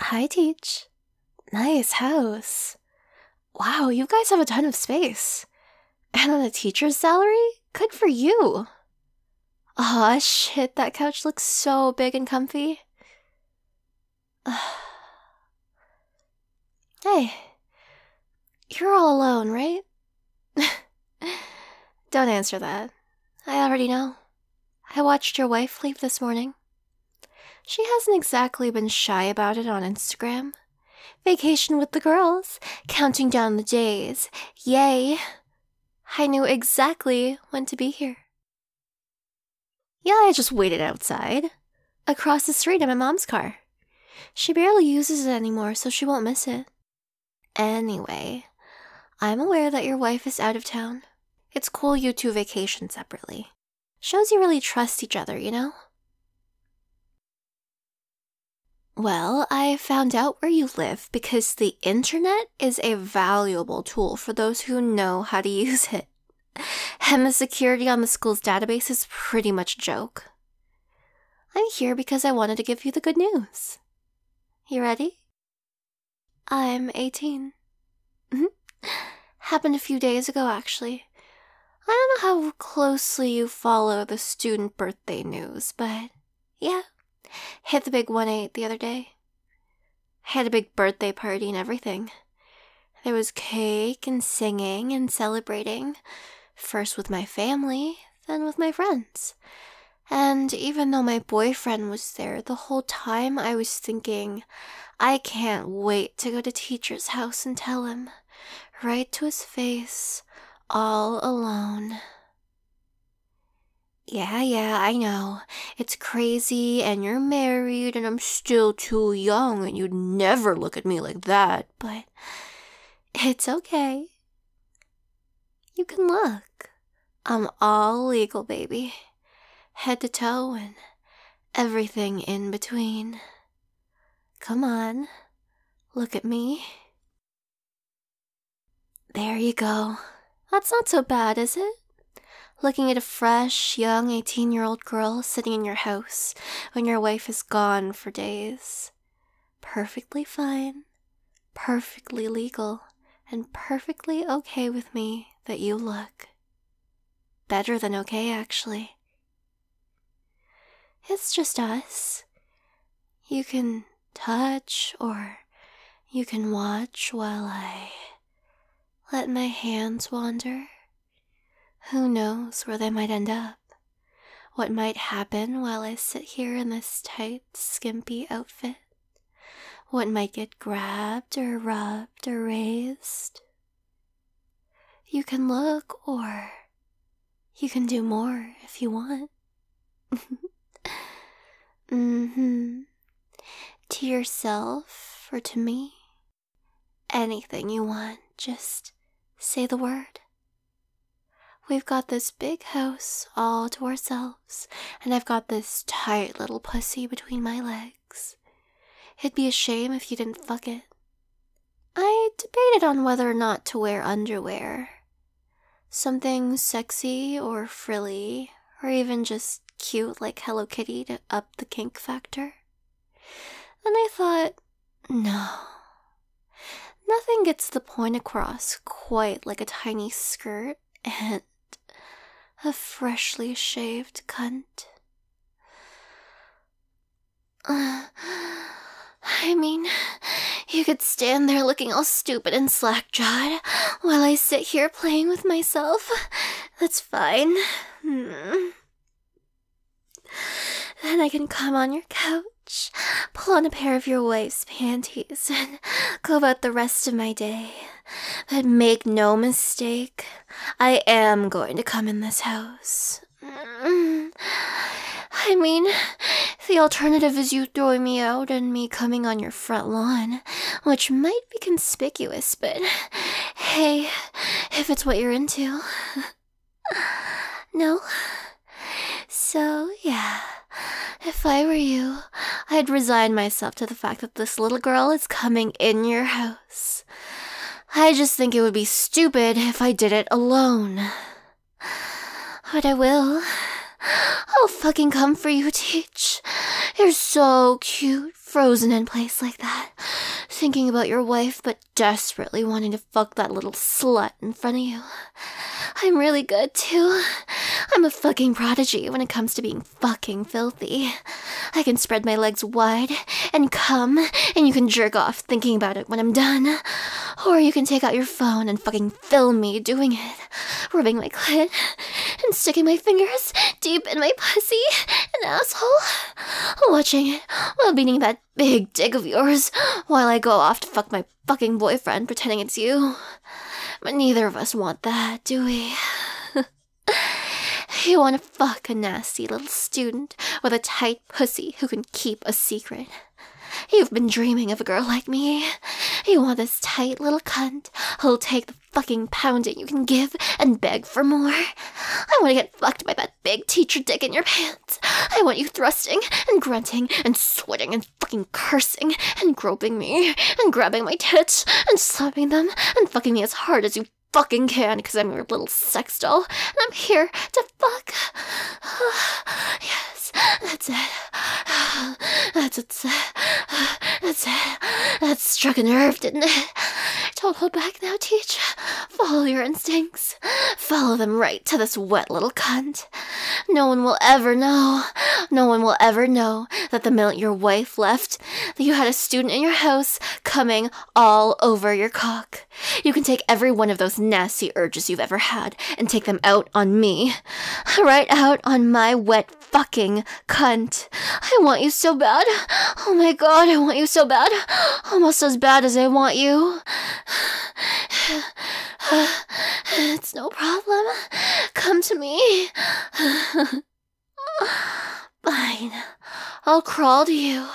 Hi, Teach. Nice house. Wow, you guys have a ton of space. And on a teacher's salary? Good for you. Aw, shit, that couch looks so big and comfy. Hey, you're all alone, right? Don't answer that. I already know. I watched your wife leave this morning. She hasn't exactly been shy about it on Instagram. Vacation with the girls, counting down the days. Yay! I knew exactly when to be here. Yeah, I just waited outside, across the street in my mom's car. She barely uses it anymore, so she won't miss it. Anyway, I'm aware that your wife is out of town. It's cool you two vacation separately. Shows you really trust each other, you know? Well, I found out where you live because the internet is a valuable tool for those who know how to use it. And the security on the school's database is pretty much a joke. I'm here because I wanted to give you the good news. You ready? I'm 18. Happened a few days ago, actually. I don't know how closely you follow the student birthday news, but yeah, hit the big 1-8 the other day. Had a big birthday party and everything. There was cake and singing and celebrating, first with my family, then with my friends. And even though my boyfriend was there, the whole time I was thinking, I can't wait to go to teacher's house and tell him, right to his face, all alone. Yeah, I know. It's crazy, and you're married, and I'm still too young, and you'd never look at me like that, but it's okay. You can look. I'm all legal, baby. Head to toe and everything in between. Come on, look at me. There you go. That's not so bad, is it? Looking at a fresh, young 18-year-old girl sitting in your house when your wife is gone for days. Perfectly fine, perfectly legal, and perfectly okay with me that you look. Better than okay, actually. It's just us. You can touch or you can watch while I let my hands wander. Who knows where they might end up? What might happen while I sit here in this tight, skimpy outfit? What might get grabbed or rubbed or raised? You can look or you can do more if you want. To yourself or to me. Anything you want, just say the word. We've got this big house all to ourselves, and I've got this tight little pussy between my legs. It'd be a shame if you didn't fuck it. I debated on whether or not to wear underwear. Something sexy or frilly, or even just cute like Hello Kitty to up the kink factor. And I thought, no. Nothing gets the point across quite like a tiny skirt and a freshly shaved cunt. I mean, you could stand there looking all stupid and slack-jawed while I sit here playing with myself. That's fine. Then I can come on your couch, pull on a pair of your wife's panties, and go about the rest of my day. But make no mistake, I am going to come in this house. I mean, the alternative is you throwing me out and me coming on your front lawn, which might be conspicuous, but hey, if it's what you're into. No? So, yeah, if I were you, I'd resign myself to the fact that this little girl is coming in your house. I just think it would be stupid if I did it alone. But I will. I'll fucking come for you, Teach. You're so cute, frozen in place like that, thinking about your wife but desperately wanting to fuck that little slut in front of you. I'm really good, too. I'm a fucking prodigy when it comes to being fucking filthy. I can spread my legs wide and come, and you can jerk off thinking about it when I'm done. Or you can take out your phone and fucking film me doing it, rubbing my clit and sticking my fingers deep in my pussy and asshole, watching it while beating that big dick of yours while I go off to fuck my fucking boyfriend pretending it's you. But neither of us want that, do we? You want to fuck a nasty little student with a tight pussy who can keep a secret. You've been dreaming of a girl like me. You want this tight little cunt who'll take the fucking pounding you can give and beg for more. I want to get fucked by that big teacher dick in your pants. I want you thrusting and grunting and sweating and fucking cursing and groping me and grabbing my tits and slapping them and fucking me as hard as you fucking can because I'm your little sex doll and I'm here to fuck. Yes, that's it. That's it. That's it. That struck a nerve, didn't it? Don't hold back now, Teach. Follow your instincts. Follow them right to this wet little cunt. No one will ever know. No one will ever know that the minute your wife left, that you had a student in your house coming all over your cock. You can take every one of those nasty urges you've ever had and take them out on me. Right out on my wet fucking cunt. I want you so bad. Oh my god, I want you so bad. Almost as bad as I want you. It's no problem. Come to me. Fine. I'll crawl to you.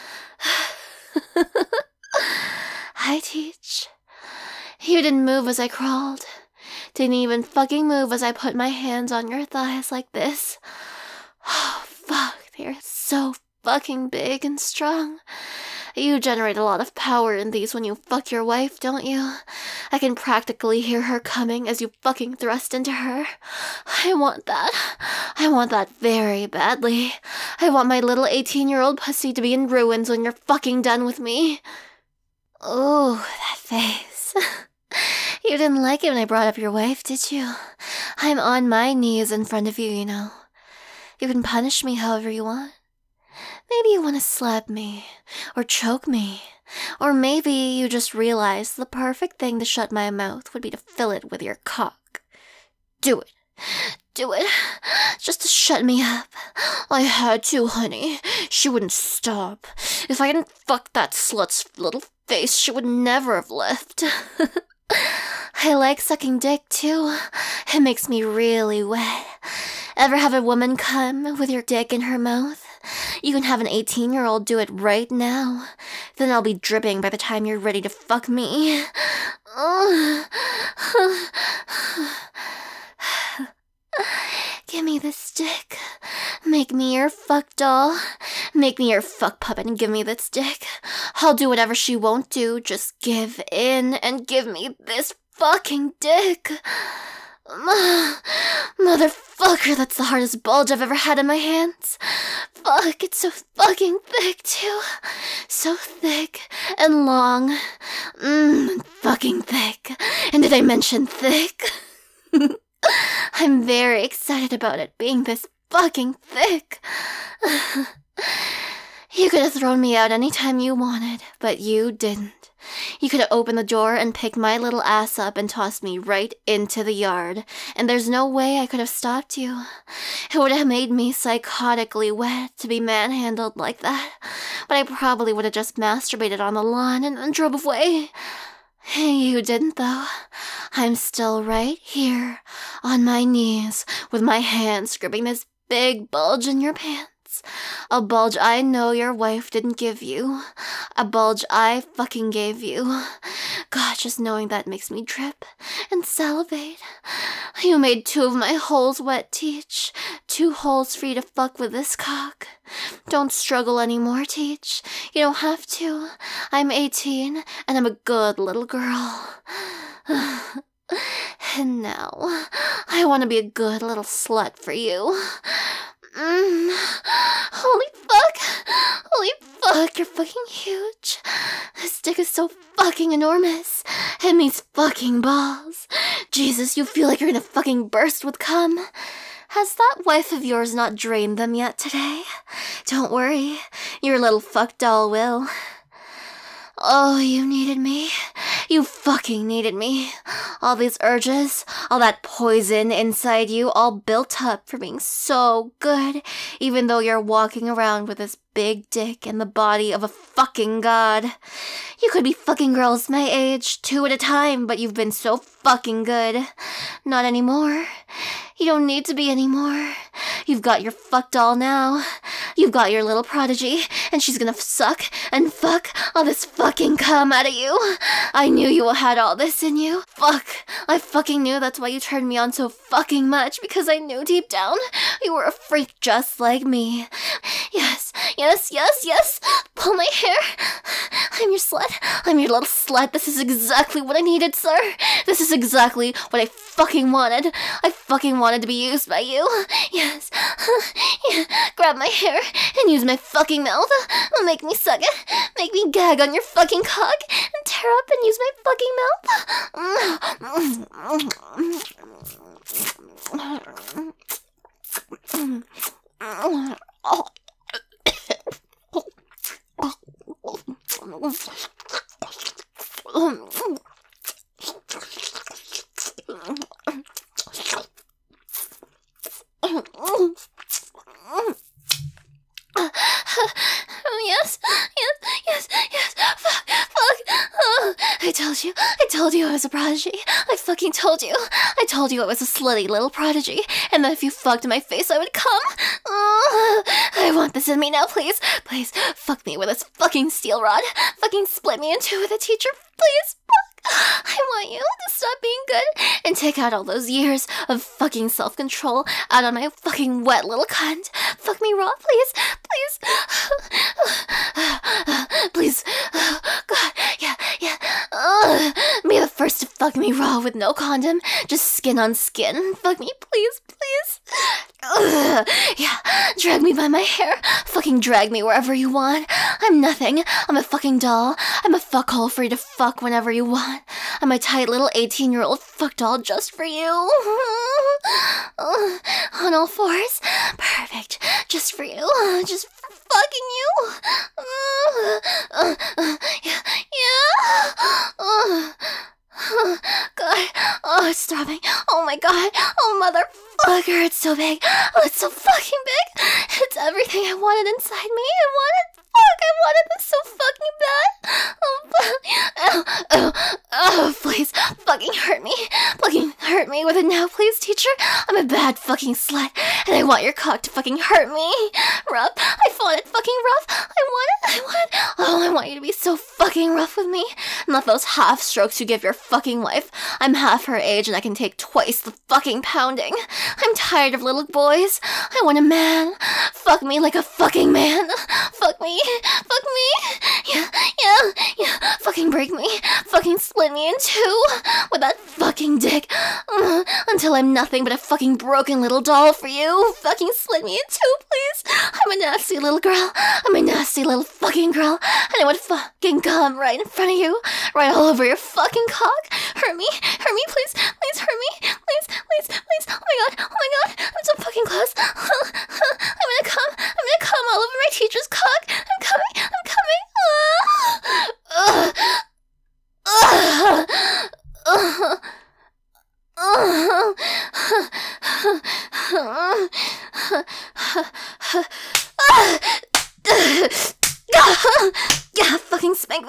I Teach. You didn't move as I crawled. Didn't even fucking move as I put my hands on your thighs like this. Oh, fuck. They're so fucking big and strong. You generate a lot of power in these when you fuck your wife, don't you? I can practically hear her coming as you fucking thrust into her. I want that. I want that very badly. I want my little 18-year-old pussy to be in ruins when you're fucking done with me. Ooh, that face. You didn't like it when I brought up your wife, did you? I'm on my knees in front of you, you know. You can punish me however you want. Maybe you want to slap me, or choke me, or maybe you just realize the perfect thing to shut my mouth would be to fill it with your cock. Do it. Do it. Just to shut me up. I had to, honey. She wouldn't stop. If I hadn't fucked that slut's little face, she would never have left. I like sucking dick, too. It makes me really wet. Ever have a woman come with your dick in her mouth? You can have an 18-year-old do it right now. Then I'll be dripping by the time you're ready to fuck me. Give me this dick. Make me your fuck doll. Make me your fuck puppet and give me this dick. I'll do whatever she won't do. Just give in and give me this fucking dick. Motherfucker, that's the hardest bulge I've ever had in my hands. Fuck, it's so fucking thick, too. So thick and long. Fucking thick. And did I mention thick? I'm very excited about it being this fucking thick. You could have thrown me out anytime you wanted, but you didn't. You could have opened the door and picked my little ass up and tossed me right into the yard, and there's no way I could have stopped you. It would have made me psychotically wet to be manhandled like that, but I probably would have just masturbated on the lawn and then drove away. You didn't, though. I'm still right here, on my knees, with my hands gripping this big bulge in your pants. A bulge I know your wife didn't give you. A bulge I fucking gave you. God, just knowing that makes me drip and salivate. You made 2 of my holes wet, Teach. 2 holes for you to fuck with this cock. Don't struggle anymore, Teach. You don't have to. I'm 18, and I'm a good little girl. And now, I want to be a good little slut for you. Holy fuck. Holy fuck, you're fucking fucking enormous. And these fucking balls. Jesus, you feel like you're gonna fucking burst with cum. Has that wife of yours not drained them yet today? Don't worry, your little fuck doll will. Oh, you needed me. You fucking needed me. All these urges, all that poison inside you, all built up for being so good, even though you're walking around with this big dick and the body of a fucking god. You could be fucking girls my age, 2 at a time, but you've been so fucking good. Not anymore. You don't need to be anymore. You've got your fuck doll now. You've got your little prodigy, and she's gonna suck and fuck all this fucking cum out of you. I knew you had all this in you. Fuck. I fucking knew that's why you turned me on so fucking much, because I knew deep down you were a freak just like me. Yes, yes, yes, yes. Pull my hair. I'm your slut. I'm your little slut. This is exactly what I needed, sir. This is exactly what I fucking wanted. I fucking wanted to be used by you. Yes. Yeah. Grab my hair and use my fucking mouth. Make me suck it. Make me gag on your fucking cock and tear up and use my fucking mouth. Yes, yes, yes, yes, fuck. Oh, I told you I was a prodigy. I fucking told you. I told you I was a slutty little prodigy, and that if you fucked my face, I would come. I want this in me now, please. Please, fuck me with this fucking steel rod. Fucking split me in two with a teacher, please. I want you to stop being good and take out all those years of fucking self-control out on my fucking wet little cunt. Fuck me raw, please. Please. Please. God, yeah. Be the first to fuck me raw with no condom. Just skin on skin. Fuck me, please. Yeah, drag me by my hair. Fucking drag me wherever you want. I'm nothing. I'm a fucking doll. I'm a fuckhole for you to fuck whenever you want. I'm a tight little 18-year-old fuck doll just for you. On all fours. Perfect. Just for you. Just for fucking you. Yeah. God. Oh, it's throbbing. Oh my God. Oh, motherfucker. It's so big. Oh, it's so fucking big. It's everything I wanted inside me. I wanted this so fucking bad. Oh, please. Fucking hurt me. Fucking hurt me with it now, please, teacher. I'm a bad fucking slut, and I want your cock to fucking hurt me. Rough. I want it fucking rough. I want it. Oh, I want you to be so fucking rough with me. Not those half strokes you give your fucking wife. I'm half her age, and I can take twice the fucking pounding. I'm tired of little boys. I want a man. Fuck me like a fucking man. Fuck me. Yeah. Fucking break me. Fucking split me in two with that fucking dick. Until I'm nothing but a fucking broken little doll for you. Fucking split me in two, please. I'm a nasty little girl. I'm a nasty little fucking girl. And I would fucking come right in front of you. Right all over your fucking cock. Hurt me, please. Please hurt me. Please. Oh my God. I'm so fucking close. I'm gonna come all over my teacher's cock. I'm coming. Yeah, fucking spank me.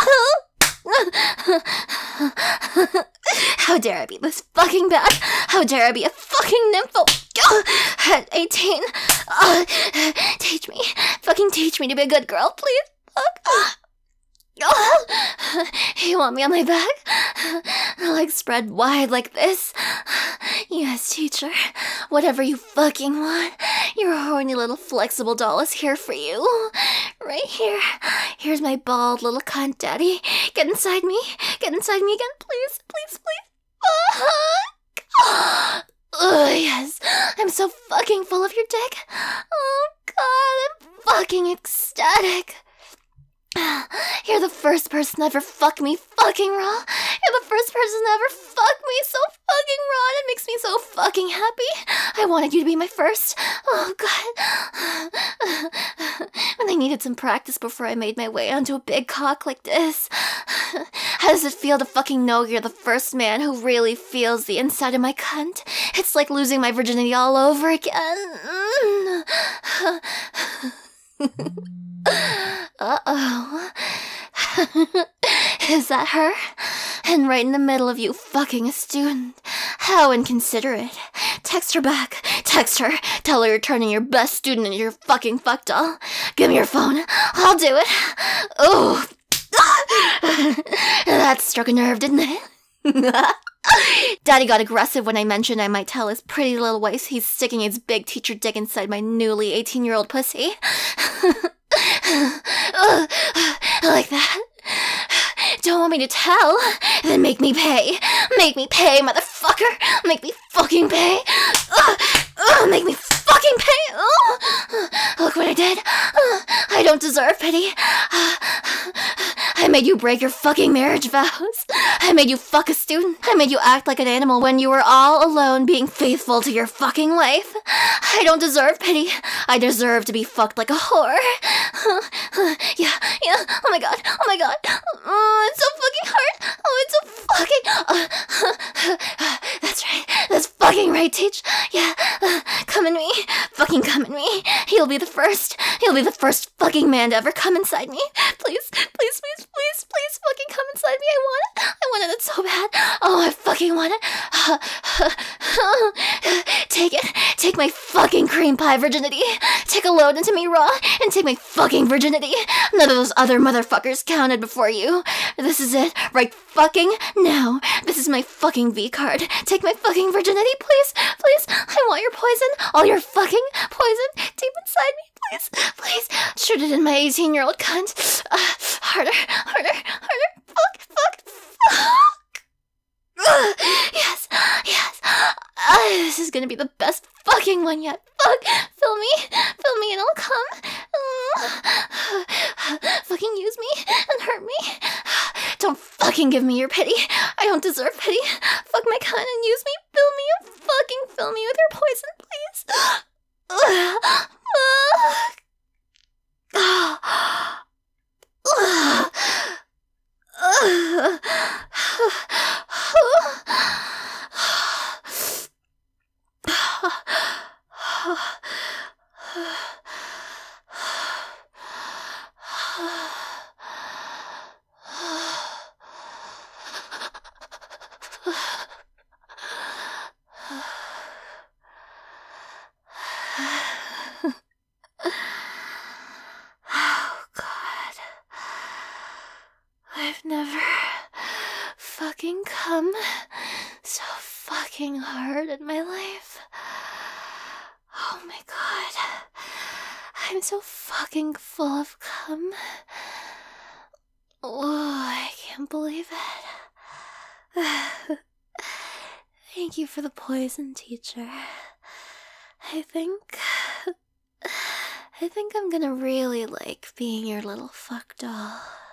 How dare I be this fucking bad? How dare I be a fucking nympho? At 18. Teach me to be a good girl, please. You want me on my back? Legs spread wide like this? Yes, teacher. Whatever you fucking want. Your horny little flexible doll is here for you. Right here. Here's my bald little cunt daddy. Get inside me. Get inside me again, please. Fuck. Yes. I'm so fucking full of your dick. Oh, God. I'm fucking ecstatic. Yeah, you're the first person to ever fuck me fucking raw. You're the first person to ever fuck me so fucking raw, and it makes me so fucking happy. I wanted you to be my first. Oh, God. And I needed some practice before I made my way onto a big cock like this. How does it feel to fucking know you're the first man who really feels the inside of my cunt? It's like losing my virginity all over again. Uh-oh. Is that her? And right in the middle of you fucking a student. How inconsiderate. Text her back. Text her. Tell her you're turning your best student into your fucking fuck doll. Give me your phone. I'll do it. Oh. That struck a nerve, didn't it? Daddy got aggressive when I mentioned I might tell his pretty little wife he's sticking his big teacher dick inside my newly 18-year-old pussy. Like that? Don't want me to tell? Then make me pay. Make me pay, motherfucker. Make me fucking pay. Make me fucking pay. Look what I did. I don't deserve pity. I made you break your fucking marriage vows. I made you fuck a student. I made you act like an animal when you were all alone being faithful to your fucking wife. I don't deserve pity. I deserve to be fucked like a whore. Yeah. Oh my god. It's so fucking hard. Oh, it's so fucking... That's right. That's fucking right, Teach. Yeah. Come in me. Fucking come in me. He'll be the first fucking man to ever come inside me. Please fucking come inside me. I want it so bad. Oh, I fucking want it. Take it. Take my fucking cream pie virginity. Take a load into me raw and take my fucking virginity. None of those other motherfuckers counted before you. This is it. Right fucking now. This is my fucking V card. Take my fucking virginity, please. I want your poison. All your fucking poison deep inside me. Please. Shoot it in my 18-year-old cunt. Harder. Fuck. Yes. This is gonna be the best fucking one yet. Fuck. Fill me and I'll come. Fucking use me and hurt me. Don't fucking give me your pity. I don't deserve pity. Fuck my cunt and use me. Fill me with your poison, please. I've never fucking come so fucking hard in my life. Oh my god. I'm so fucking full of cum. Oh, I can't believe it. Thank you for the poison, teacher. I think I'm gonna really like being your little fuck doll.